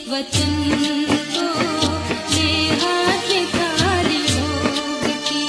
वचन को ले हाथ में थाली भोग की।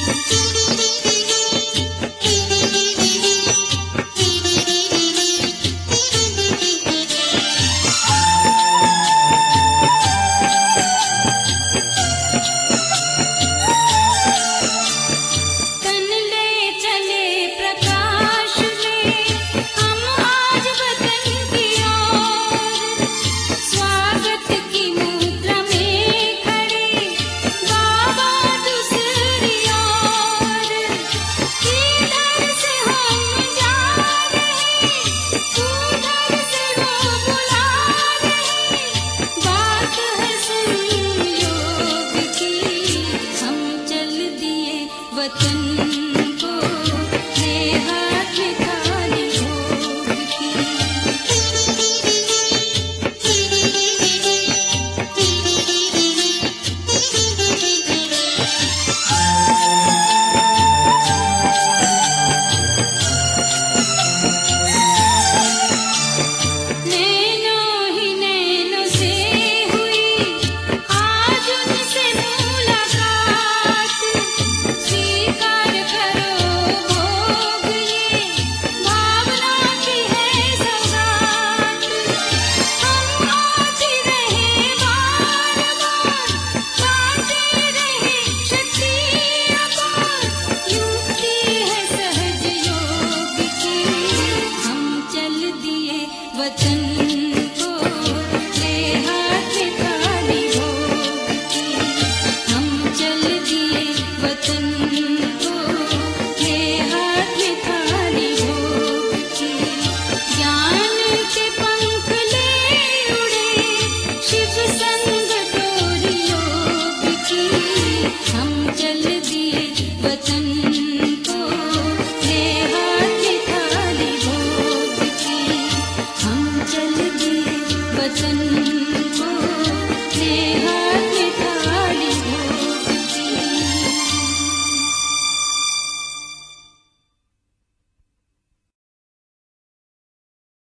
तन ले चले प्रकाश में हम आज वतन की ओर, स्वागत की मुद्रा में खड़े बाबा दूसरी ओर। किधर से हम जा रहे, उधर से वो बुला रहे, बात है संयोग की। हम चल दिए वतन को ले हाथ में थाली भोग की। नैनों ही नैनों से हुई आज उनसे मुलाकात, स्वीकार करो भोग ये भावना की है सौगात। हम आते रहे बार बार, गाते रहे शक्ति अपार, युक्ति है सहज योग की। हम चल दिए वचन को ले हाथ में थाली भोग की। हम चल दिए वचन को ले हाथ में थाली भोग की। ज्ञान के पंख ले उड़े शिव संग डोरी योग की। हम चल दिए वचन को ले हाथ में थाली भोग की। हम चल दिए वचन